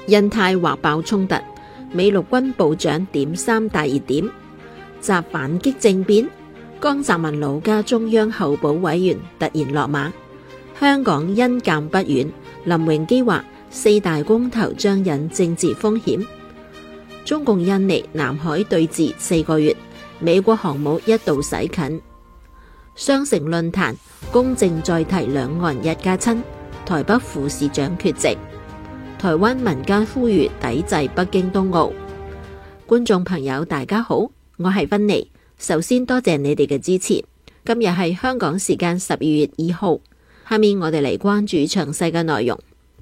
印太或爆衝突，美陸軍部長點3大熱點：習反擊政變，江澤民老家中央候補委員突然落馬，香港因鑑不遠，林榮基話4大公投將引政治風險。中共印尼南海對峙4個月，美國航母一度駛近。雙城論壇公正再提兩岸一家親，台北副市長缺席。台灣民間呼籲抵制北京冬奧。觀眾朋友大家好，我係芬妮，首先多謝你哋嘅支持。今日係香港時間12月2號，下面我哋嚟關注詳細嘅內容。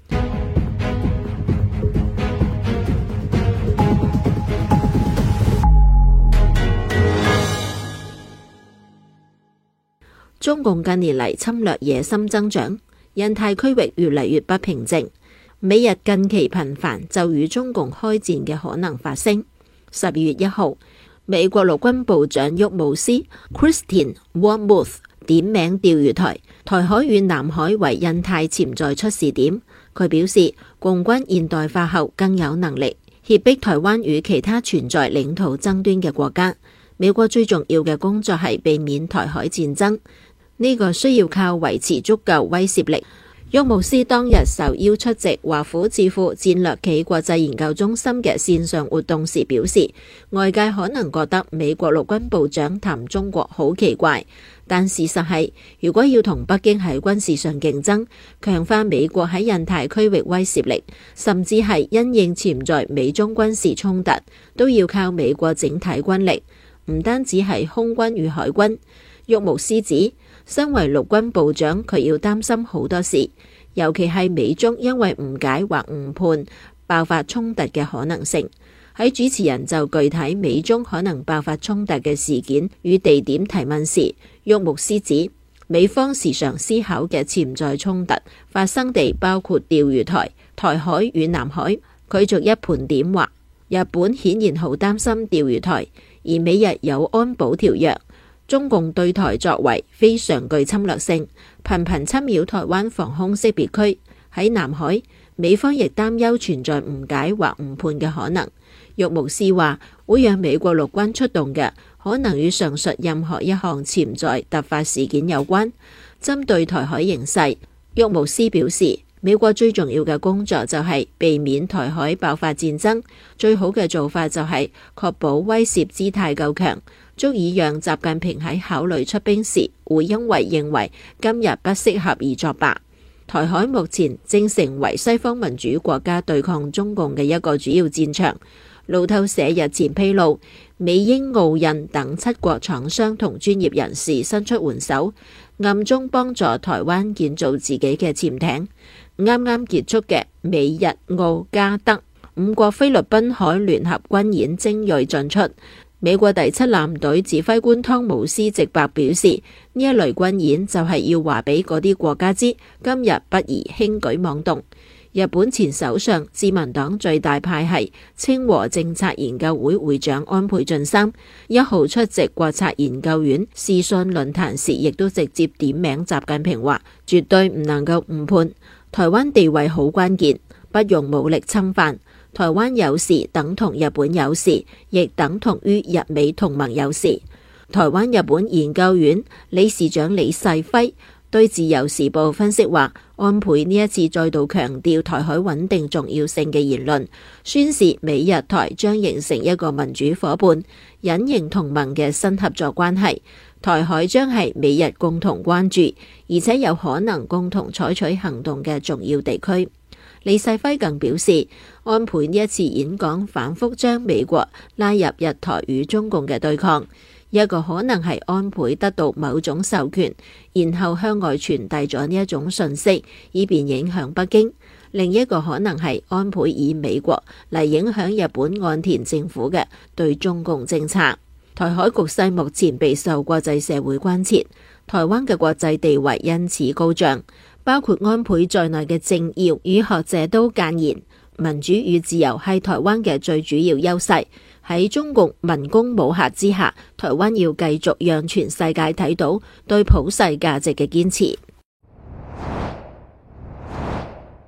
中共近年嚟侵略野心增長，印太區域越嚟越不平靜。美日近期頻繁就與中共開戰嘅可能發生。12月1號，美國陸軍部長沃姆斯 Christine Wormuth 點名釣魚台，台海與南海為印太潛在出事點。佢表示，共軍現代化後更有能力脅迫台灣與其他存在領土爭端嘅國家。美國最重要嘅工作係避免台海戰爭，呢個需要靠維持足夠威懾力。沃姆斯當日受邀出席華府智庫戰略暨國際研究中心嘅線上活動時表示，外界可能覺得美國陸軍部長談中國好奇怪，但事實係，如果要同北京喺軍事上競爭，強化美國喺印太區域威懾力，甚至係因應潛在美中軍事衝突，都要靠美國整體軍力，唔單止係空軍與海軍。沃姆斯指，身為陸軍部長，佢要擔心好多事，尤其係美中因為誤解或誤判爆發衝突嘅可能性。喺主持人就具體美中可能爆發衝突嘅事件與地點提問時，沃姆斯指，美方時常思考嘅潛在衝突發生地包括釣魚台、台海與南海。佢逐一盤點話，日本顯然好擔心釣魚台，而美日有安保條約。中共對台作為非常具侵略性，頻頻侵擾台灣防空識別區。喺南海，美方亦擔憂存在誤解或誤判嘅可能。沃姆斯話，會讓美國陸軍出動嘅，可能與上述任何一項潛在突發事件有關。針對台海形勢，沃姆斯表示，美國最重要嘅工作就係避免台海爆發戰爭，最好嘅做法就係確保威懾姿態夠強，足以讓習近平喺考慮出兵時會因為認為今日不適合而作罷。台海目前正成為西方民主國家對抗中共嘅一個主要戰場。路透社日前披露，美英澳印等7國廠商同專業人士伸出援手，暗中幫助台灣建造自己嘅潛艇。啱啱結束嘅美日澳加德5國菲律賓海聯合軍演精銳進出。美國第7艦隊指揮官湯姆斯直白表示，呢一類軍演就係要話俾嗰啲國家知，今日不宜輕舉妄動。日本前首相自民黨最大派系清和政策研究會會長安倍晉三1號出席國策研究院視訊論壇時，亦都直接點名習近平話，絕對唔能夠誤判，台灣地位好關鍵，不容武力侵犯。台灣有事等同日本有事，亦等同於日美同盟有事。台灣日本研究院理事長李世輝對自由時報分析話，安倍呢一次再度強調台海穩定重要性嘅言論，宣示美日台將形成一個民主夥伴、隱形同盟嘅新合作關係。台海將係美日共同關注，而且有可能共同採取行動嘅重要地區。李世輝更表示，安倍呢一次演講反覆將美國拉入日台與中共嘅對抗，一個可能係安倍得到某種授權，然後向外傳遞咗呢一種訊息，以便影響北京；另一個可能係安倍以美國嚟影響日本岸田政府嘅對中共政策。台海局勢目前備受國際社會關切，台灣嘅國際地位因此高漲。包括安倍在內嘅政要與學者都諫言，民主與自由係台灣嘅最主要優勢。喺中共文攻武嚇之下，台灣要繼續讓全世界睇到對普世價值嘅堅持。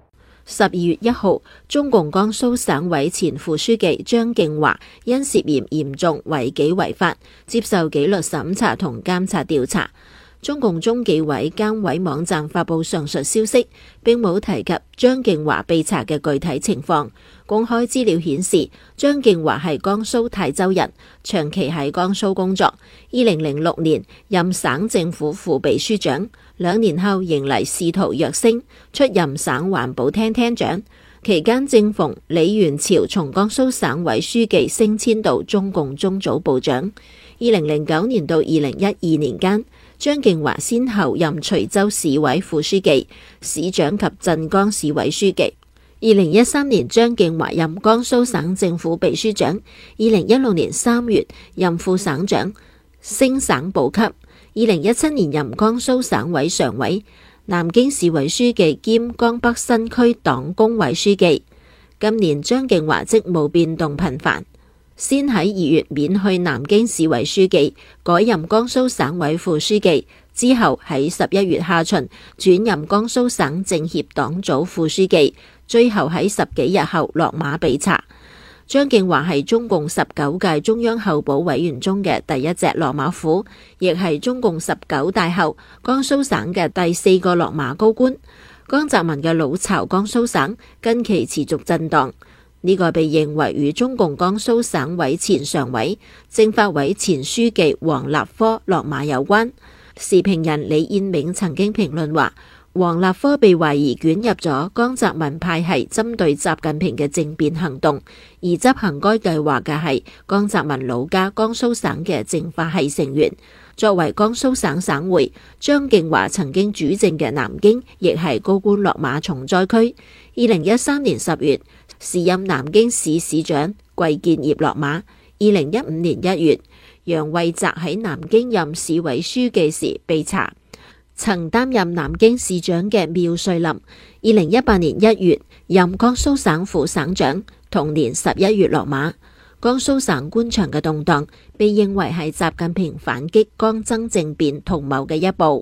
12月1號，中共江蘇省委前副書記張敬華因涉嫌嚴重違紀違法，接受紀律審查同監察調查。中共中紀委監委網站發布上述消息，並冇提及張敬華被查嘅具體情況。公開資料顯示，張敬華係江蘇泰州人，長期喺江蘇工作。2006年任省政府副秘書長，2年後迎嚟仕途躍升，出任省環保廳廳長。期間正逢李源潮從江蘇省委書記升遷到中共中組部長。2009年到2012年間，張敬華先後任徐州市委副書記、市長及鎮江市委書記。2013年，張敬華任江蘇省政府秘書長。2016年3月任副省長，升省部級。2017年任江蘇省委常委、南京市委書記兼江北新區黨工委書記。今年張敬華職務變動頻繁，先喺2月免去南京市委書記，改任江蘇省委副書記，之後喺11月下旬轉任江蘇省政協黨組副書記，最後喺10幾日後落馬被查。張敬華係中共19屆中央候補委員中嘅第一隻落馬虎，亦係中共19大後江蘇省嘅第4個落馬高官。江澤民嘅老巢江蘇省近期持續震盪，呢個被認為與中共江蘇省委前常委、政法委前書記王立科落馬有關。時評人李彥銘曾經評論話，王立科被懷疑捲入咗江澤民派系針對習近平嘅政變行動，而執行該計劃嘅係江澤民老家江蘇省嘅政法系成員。作為江蘇省省會，張敬華曾經主政嘅南京亦係高官落馬重災區。2013年10月，時任南京市市長季建業落馬。2015年1月，楊惠澤喺南京任市委書記時被查。曾擔任南京市長嘅繆瑞林，2018年1月任江蘇省副省長，同年11月落馬。江蘇省官場嘅動盪，被認為係習近平反擊江增政變同謀嘅一步。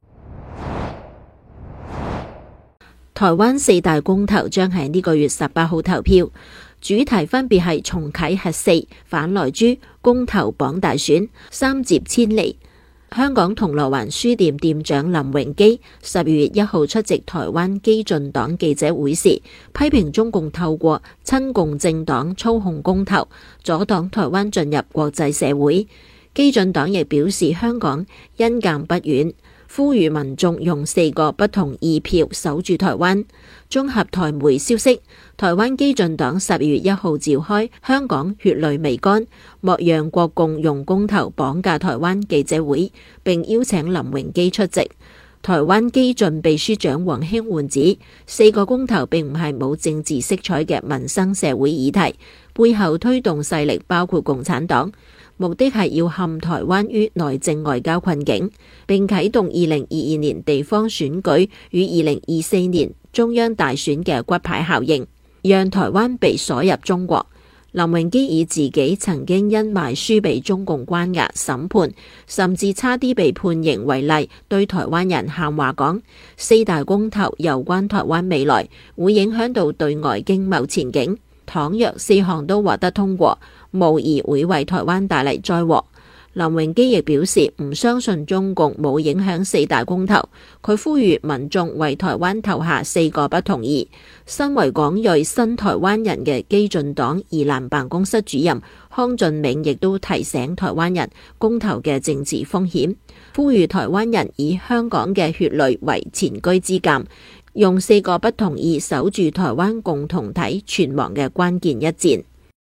台灣4大公投將喺呢個月18號投票，主題分別係重啟核四、反萊豬、公投綁大選、三接千里。香港銅鑼灣書店店長林榮基12月1號出席台灣基進黨記者會時，批評中共透過親共政黨操控公投，阻擋台灣進入國際社會。基進黨亦表示香港因鑑不遠，呼籲民眾用4個不同意票守住台灣。綜合台媒消息，台灣基進黨12月1號召開香港血淚未乾，莫讓國共用公投綁架台灣記者會，並邀請林榮基出席。台灣基進秘書長黃興煥指，4個公投並唔係冇政治色彩嘅民生社會議題，背後推動勢力包括共產黨，目的係要陷台灣於內政外交困境，並啟動2022年地方選舉與2024年中央大選嘅骨牌效應，讓台灣被鎖入中國。林榮基以自己曾經因賣書被中共關押審判，甚至差啲被判刑為例，對台灣人喊話講，4大公投攸關台灣未來，會影響到對外經貿前景。倘若4項都獲得通過，無疑會為台灣帶嚟災禍。林榮基亦表示唔相信中共冇影響4大公投，佢呼籲民眾為台灣投下4個不同意。身為港裔新台灣人嘅基進黨宜蘭辦公室主任康俊銘亦都提醒台灣人公投嘅政治風險，呼籲台灣人以香港嘅血淚為前車之鑑，用4個不同意守住台灣共同體存亡嘅關鍵一戰。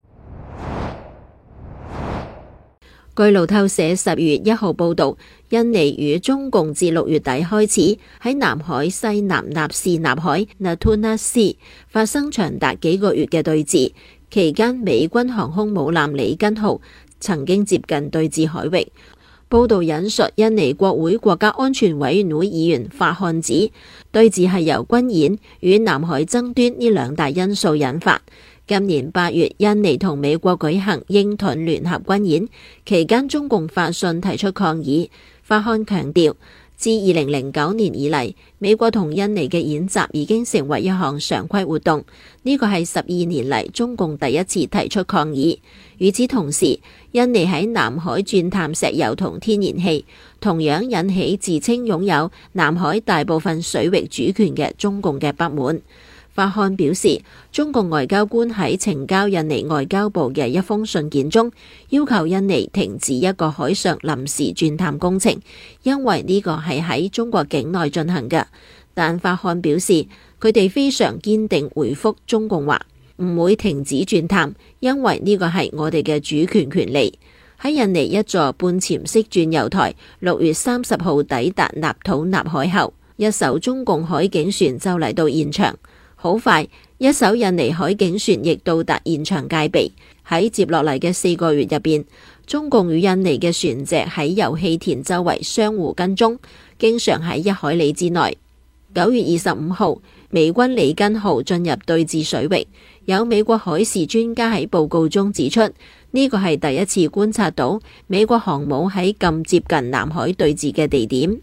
據路透社12月1號報道，印尼與中共自6月底開始喺南海西南納士納海 Natuna Sea 發生長達幾個月嘅對峙，期間美軍航空母艦里根號曾經接近對峙海域。報道引述印尼國會國家安全委員會議員法漢指，對峙係由軍演與南海爭端呢2大因素引發。今年8月，印尼同美國舉行鷹盾聯合軍演，期間中共發信提出抗議。法漢強調， 自2009年以嚟，美國同印尼嘅演習已經成為一項常規活動，呢個係12年嚟中共第一次提出抗議。與此同時，印尼喺南海鑽探石油同天然氣，同樣引起自稱擁有南海大部分水域主權嘅中共嘅不滿。法漢表示，中共外交官喺呈交印尼外交部嘅一封信件中，要求印尼停止一個海上臨時鑽探工程，因為呢個係喺中國境內進行嘅。但法漢表示，佢哋非常堅定回覆中共話，唔會停止鑽探，因為呢個係我哋嘅主權權利。喺印尼一座半潛式鑽油台6月30號抵達納土納海後，一艘中共海警船就嚟到現場。好快，一艘印尼海警船亦到達現場戒備。喺接落嚟嘅4個月入邊，中共與印尼嘅船隻喺油氣田周圍相互跟蹤，經常喺1海里之內。9月25號，美軍里根號進入對峙水域，有美國海事專家喺報告中指出，呢個係第一次觀察到美國航母喺咁接近南海對峙嘅地點。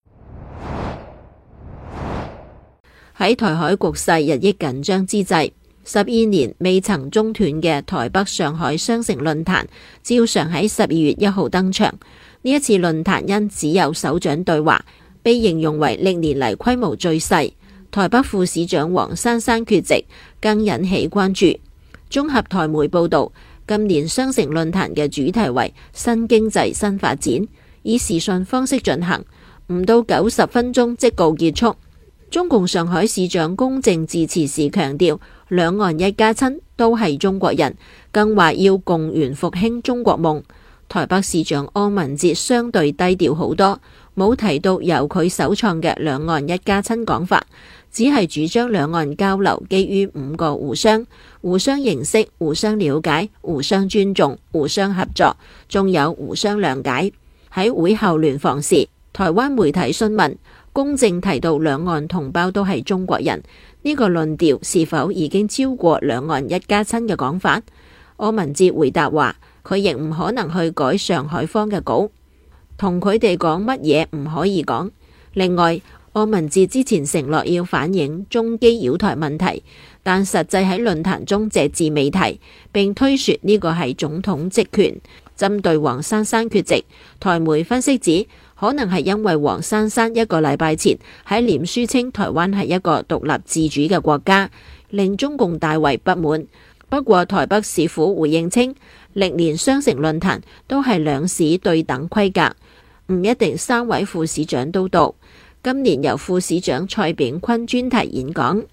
喺台海局勢日益緊張之際，12年未曾中斷嘅台北上海雙城論壇照常喺12月1號登場。呢一次論壇因只有首長對話，被形容為歷年嚟規模最細。台北副市長黃珊珊缺席，更引起關注。綜合台媒報道，今年雙城論壇嘅主題為新經濟新發展，以視訊方式進行，唔到90分鐘即告結束。中共上海市長龔正致辭時強調，兩岸一家親都係中國人，更話要共圓復興中國夢。台北市長柯文哲相對低調好多，冇提到由佢首創嘅兩岸一家親講法，只係主張兩岸交流基於5個互相認識、互相了解、互相尊重、互相合作，仲有互相諒解。喺會後聯訪時，台灣媒體詢問龔正提到兩岸同胞都係中國人，呢個論調是否已經超過兩岸一家親嘅講法？柯文哲回答話，佢亦唔可能去改上海方嘅稿，同佢哋講乜嘢唔可以講。另外，柯文哲之前承諾要反映中基擾台問題，但實際喺論壇中隻字未提，並推說呢個係總統職權。針對黃珊珊缺席，台媒分析指，可能係因為黃珊珊1個禮拜前喺臉書稱台灣係一個獨立自主嘅國家，令中共大為不滿。不過台北市府回應稱，歷年雙城論壇都係兩市對等規格，唔一定3位副市長都到。今年由副市長蔡炳坤專題演講。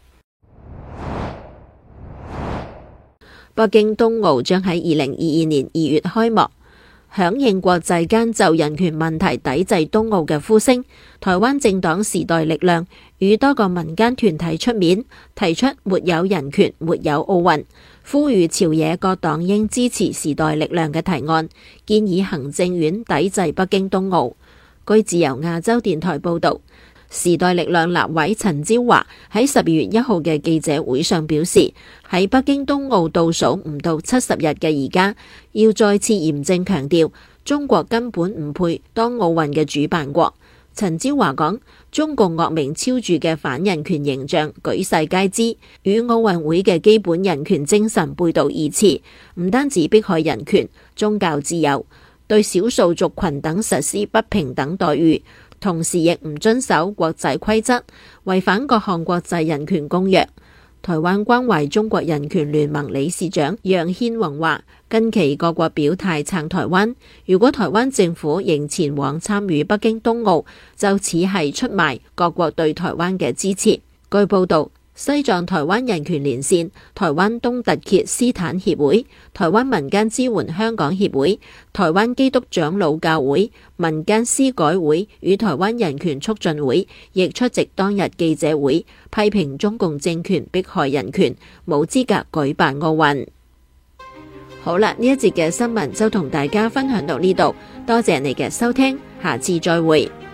北京冬奧將喺2022年2月開幕。響應國際間就人權問題抵制冬奧嘅呼聲，台灣政黨時代力量與多個民間團體出面提出沒有人權沒有奧運，呼籲朝野各黨應支持時代力量嘅提案，建議行政院抵制北京冬奧。據自由亞洲電台報道，時代力量立委陳椒華喺12月1號嘅記者會上表示，喺北京冬奧倒數唔到70日嘅而家，要再次嚴正強調，中國根本唔配當奧運嘅主辦國。陳椒華講，中共惡名昭著嘅反人權形象舉世皆知，與奧運會嘅基本人權精神背道而馳，唔單止迫害人權、宗教自由，對少數族群等實施不平等待遇，同時亦唔遵守國際規則，違反各項國際人權公約。台灣關懷中國人權聯盟理事長楊憲宏話，近期各國表態撐台灣，如果台灣政府仍前往參與北京冬奧，就似係出賣各國對台灣嘅支持。據報道，西藏台灣人權連線、台灣東突厥斯坦協會、台灣民間支援香港協會、台灣基督長老教會、民間司改會與台灣人權促進會亦出席當日記者會，批評中共政權迫害人權，冇資格舉辦奧運。好啦，呢一節嘅新聞就同大家分享到呢度，多謝你嘅收聽，下次再會。